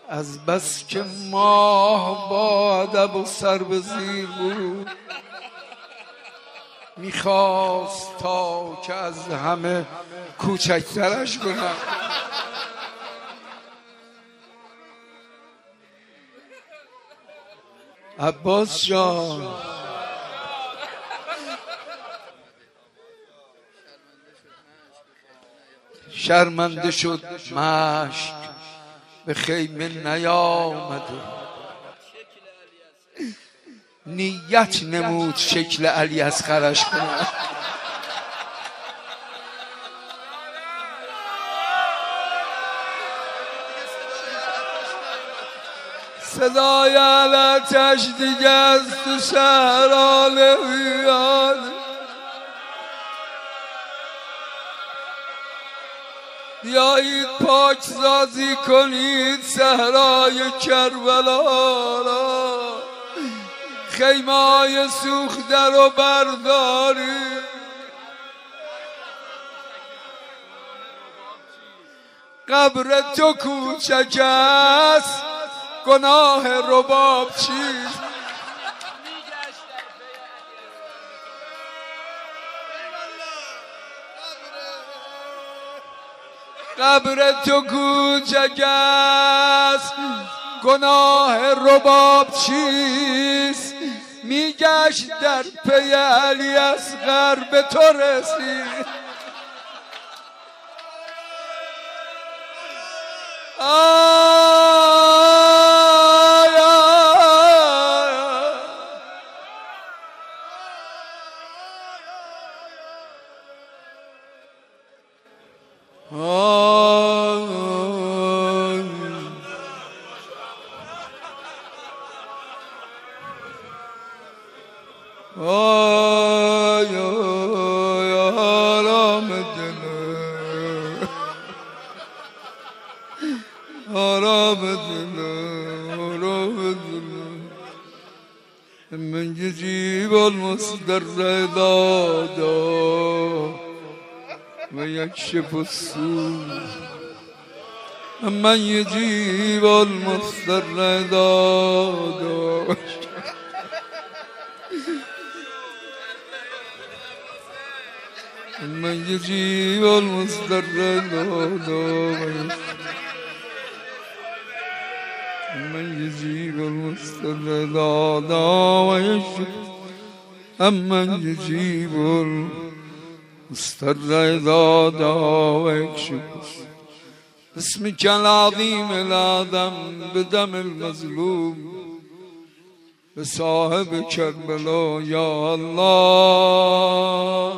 از بس که ماه با ادب و سر به زیر بود، میخواست تا که از همه کوچکترش کنم. عباس جان شرمنده شد مشک به خیمه نیامده، نیت نمود شکل علی اصغرش کنه. صدای علتش دیگه از تو شهرها نمیاد، بیایید پاک سازی کنید صحرای کربلا را، خیمه های سوخته رو بردارید. قبر تو کوچک است گناه رباب چیست؟ قبر تو کوچک است گناه رباب چیست؟ میگشت در پی علی اصغر به تو رسید. من يجيب المصدر دادا ويكشف السوء، من يجيب المصدر دادا من يجيب المصدر دادا من يجيب المصدر دادا ويكشف، أمن يجيب المصدر دادا ويكشف. اسمك العظيم الأعظم بدم المظلوم بصاحب كربلاء يا الله